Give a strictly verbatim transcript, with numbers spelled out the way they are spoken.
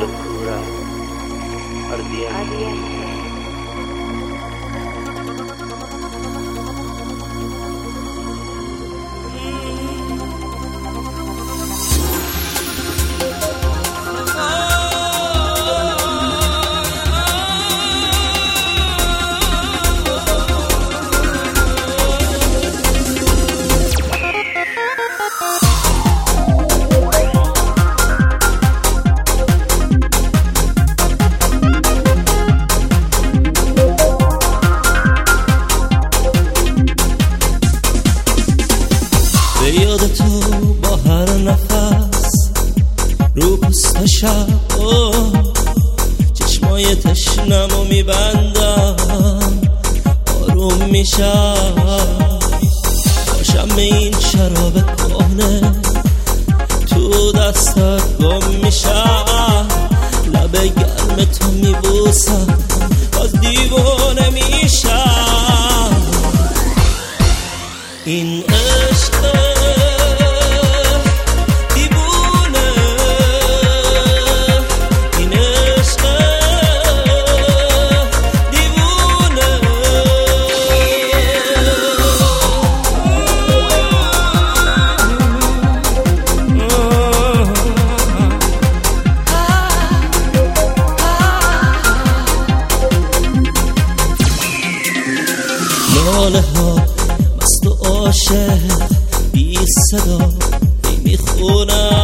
locura ardiente. به یاد تو با هر نفس رو پوست شب چشمای تشنمو میبندم آروم میشم باشم به این شراب کهنه تو دستت گم میشم لب گرم تو میبوسم باز دیوانه میشم این عشق دیوونه این عشق دیوونه لاله ها مست و عاشق بی صدا میخونم